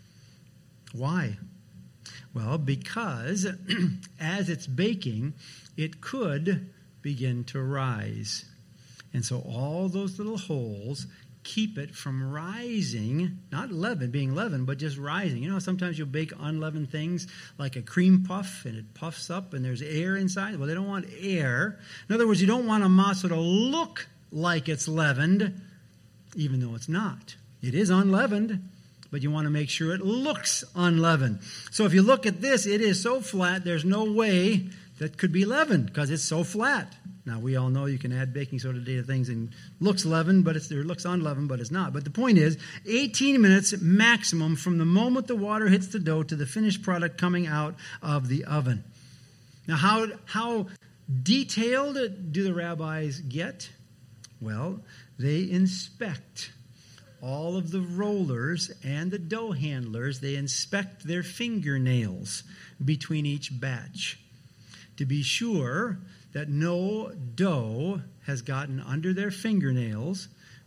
Why? Well, because as it's baking, it could begin to rise. And so all those little holes keep it from rising, not leaven, being leavened, but just rising. You know, sometimes you'll bake unleavened things like a cream puff, and it puffs up, and there's air inside. Well, they don't want air. In other words, you don't want a matzo to look like it's leavened, even though it's not. It is unleavened, but you want to make sure it looks unleavened. So if you look at this, it is so flat, there's no way that could be leavened because it's so flat. Now, we all know you can add baking soda to things and it looks leavened, but it's, it looks unleavened, but it's not. But the point is, eighteen minutes maximum from the moment the water hits the dough to the finished product coming out of the oven. Now, how, how detailed do the rabbis get? Well, they inspect all of the rollers and the dough handlers. They inspect their fingernails between each batch to be sure that no dough has gotten under their fingernails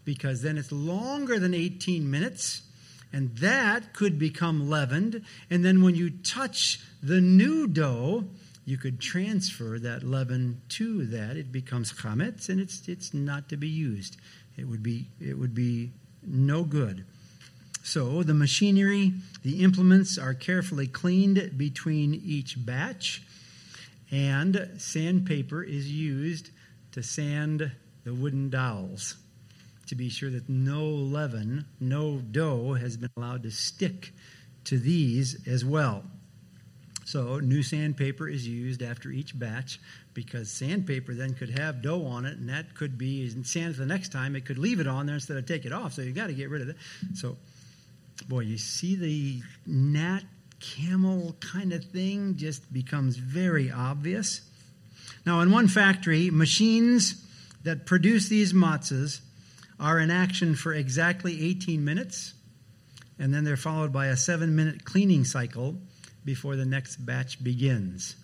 because then it's longer than eighteen minutes, and that could become leavened. And then when you touch the new dough, you could transfer that leaven to that. It becomes chametz, and it's it's not to be used. It would be it would be no good. So the machinery, the implements are carefully cleaned between each batch, and sandpaper is used to sand the wooden dowels to be sure that no leaven, no dough has been allowed to stick to these as well. So new sandpaper is used after each batch, because sandpaper then could have dough on it, and that could be sanded the next time. It could leave it on there instead of take it off, so you've got to get rid of it. So, boy, you see the gnat camel kind of thing just becomes very obvious. Now, in one factory, machines that produce these matzahs are in action for exactly eighteen minutes, and then they're followed by a seven-minute cleaning cycle before the next batch begins.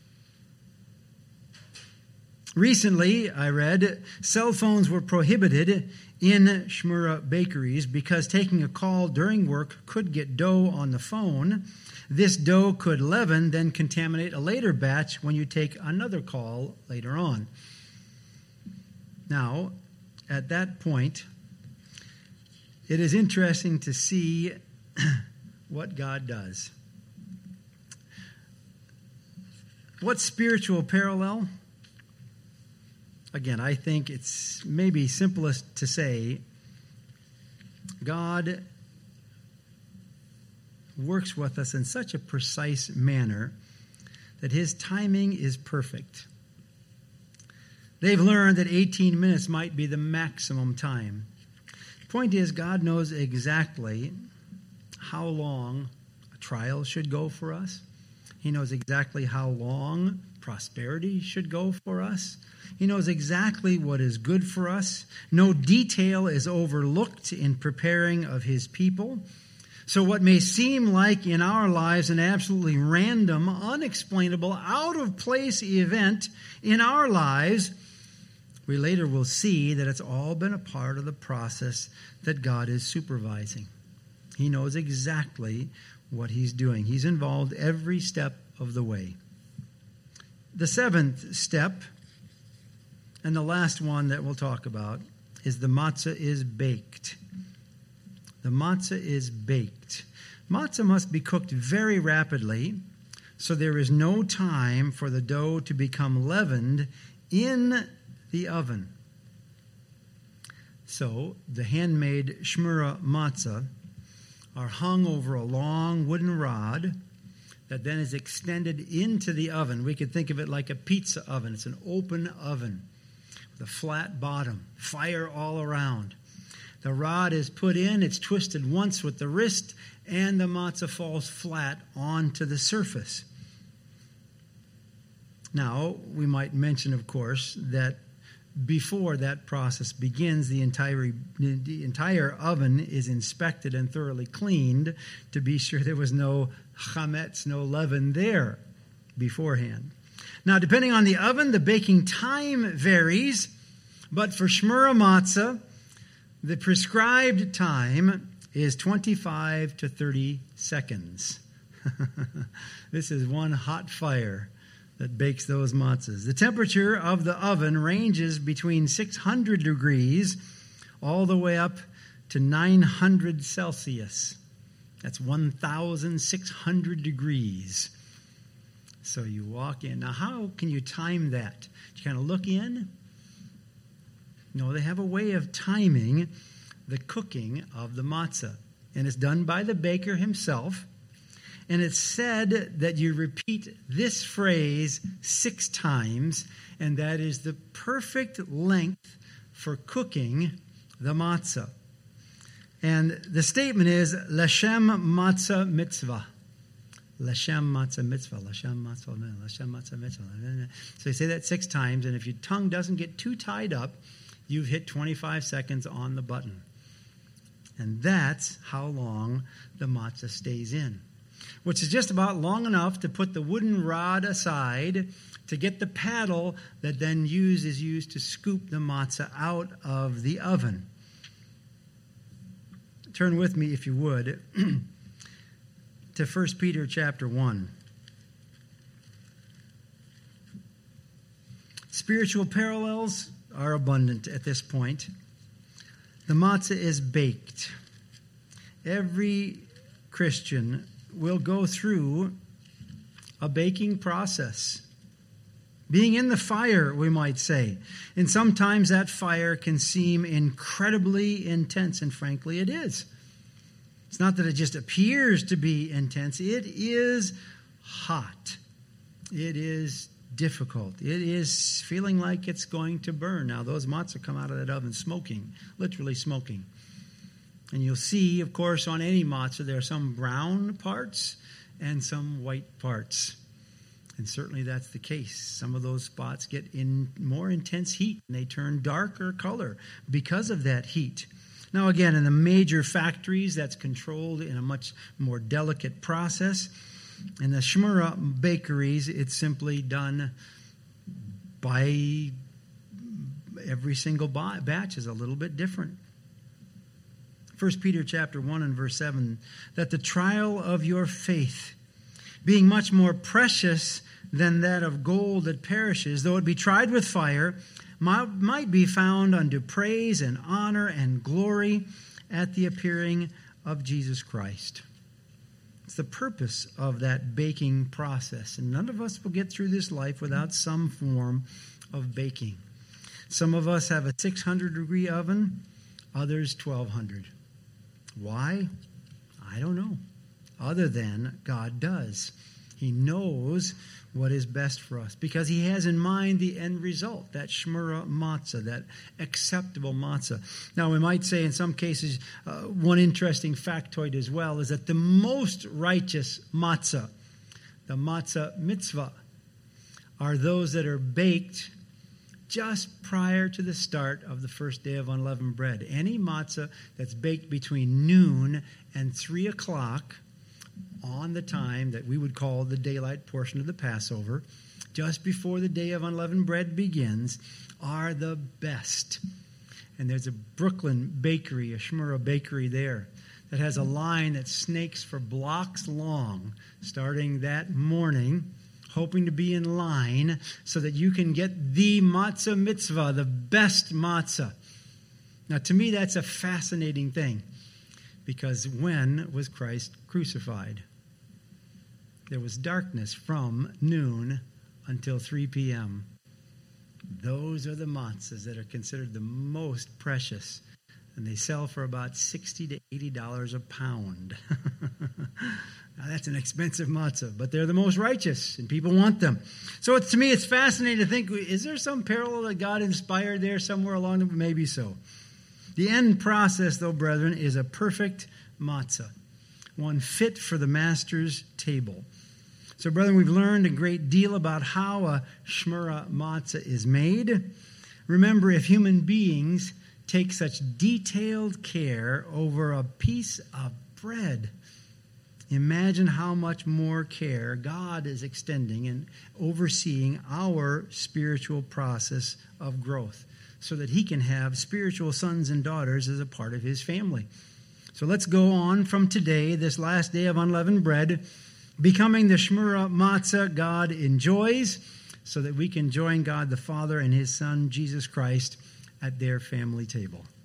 Recently, I read, cell phones were prohibited in Shmura bakeries because taking a call during work could get dough on the phone. This dough could leaven, then contaminate a later batch when you take another call later on. Now, at that point, it is interesting to see what God does. What spiritual parallel? Again, I think it's maybe simplest to say God works with us in such a precise manner that his timing is perfect. They've learned that eighteen minutes might be the maximum time. The point is, God knows exactly how long a trial should go for us. He knows exactly how long prosperity should go for us. He knows exactly what is good for us. No detail is overlooked in preparing of his people. So what may seem like in our lives an absolutely random, unexplainable, out-of-place event in our lives, we later will see that it's all been a part of the process that God is supervising. He knows exactly what he's doing. He's involved every step of the way. The seventh step, and the last one that we'll talk about, is the matzah is baked. The matzah is baked. Matzah must be cooked very rapidly, so there is no time for the dough to become leavened in the oven. So the handmade shmura matzah are hung over a long wooden rod that then is extended into the oven. We could think of it like a pizza oven. It's an open oven with a flat bottom, fire all around. The rod is put in, it's twisted once with the wrist, and the matzah falls flat onto the surface. Now, we might mention, of course, that before that process begins, the entire, the entire oven is inspected and thoroughly cleaned to be sure there was no chametz, no leaven there beforehand. Now, depending on the oven, the baking time varies, but for shmura matzah, the prescribed time is twenty-five to thirty seconds. This is one hot fire that bakes those matzahs. The temperature of the oven ranges between six hundred degrees all the way up to nine hundred Celsius. That's one thousand six hundred degrees. So you walk in. Now, how can you time that? You kind of look in? No, they have a way of timing the cooking of the matzah. And it's done by the baker himself. And it's said that you repeat this phrase six times, and that is the perfect length for cooking the matzah. And the statement is, Lashem matzah mitzvah. Lashem matzah mitzvah. Lashem matzah mitzvah. Lashem matzah mitzvah. So you say that six times, and if your tongue doesn't get too tied up, you've hit twenty-five seconds on the button. And that's how long the matzah stays in, which is just about long enough to put the wooden rod aside to get the paddle that then use is used to scoop the matzah out of the oven. turn with me, if you would, to First Peter chapter one. Spiritual parallels are abundant at this point. The matzah is baked. Every Christian will go through a baking process. Being in the fire, we might say. And sometimes that fire can seem incredibly intense, and frankly, it is. It's not that it just appears to be intense. It is hot. It is difficult. It is feeling like it's going to burn. Now, those matzah come out of that oven smoking, literally smoking. And you'll see, of course, on any matzah, there are some brown parts and some white parts. And certainly that's the case. Some of those spots get in more intense heat, and they turn darker color because of that heat. Now, again, in the major factories, that's controlled in a much more delicate process. In the Shmurah bakeries, it's simply done by every single batch is a little bit different. First Peter chapter one and verse seven, that the trial of your faith, being much more precious than that of gold that perishes, though it be tried with fire, might, might be found unto praise and honor and glory at the appearing of Jesus Christ. It's the purpose of that baking process. And none of us will get through this life without some form of baking. Some of us have a six hundred degree oven, others twelve hundred. Why? I don't know. Other than God does. He knows what is best for us because he has in mind the end result, that shmurah matzah, that acceptable matzah. Now, we might say in some cases, uh, one interesting factoid as well is that the most righteous matzah, the matzah mitzvah, are those that are baked just prior to the start of the first day of unleavened bread. Any matzah that's baked between noon and three o'clock on the time that we would call the daylight portion of the Passover, just before the day of unleavened bread begins, are the best. And there's a Brooklyn bakery, a Shmurah bakery there, that has a line that snakes for blocks long, starting that morning, hoping to be in line so that you can get the matzah mitzvah, the best matzah. Now, to me, that's a fascinating thing, because when was Christ crucified? There was darkness from noon until three p.m. Those are the matzahs that are considered the most precious, and they sell for about sixty to eighty dollars a pound. Now, that's an expensive matzah, but they're the most righteous, and people want them. So it's, to me, it's fascinating to think, is there some parallel that God inspired there somewhere along the way? Maybe so. The end process, though, brethren, is a perfect matzah, one fit for the master's table. So, brethren, we've learned a great deal about how a shmurah matzah is made. Remember, if human beings take such detailed care over a piece of bread, imagine how much more care God is extending and overseeing our spiritual process of growth, so that he can have spiritual sons and daughters as a part of his family. So let's go on from today, this last day of unleavened bread, becoming the shmurah matzah God enjoys, so that we can join God the Father and his Son, Jesus Christ, at their family table.